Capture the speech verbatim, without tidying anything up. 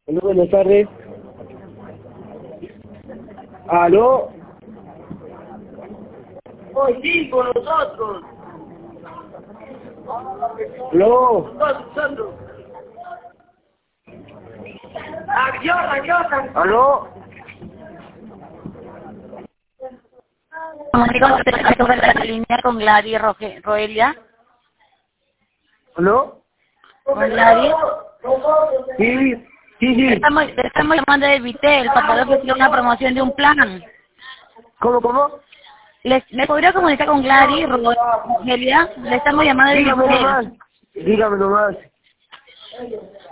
Hola, buenas tardes. ¿Aló? Hoy sí, con nosotros. ¿Aló? Nosotros. Acción, acción. ¿Aló? Comunico sobre la línea con Gladys Roge- Roelia. ¿Aló? Con Gladys. Sí, sí, Le sí. estamos, le estamos llamando de Vitel para poder ofrecer una promoción de un plan. ¿Cómo, cómo? ¿Le, ¿Me podría comunicar con Gladys Rogelia? Le estamos llamando de Dígame Vitel. nomás. Dígame nomás.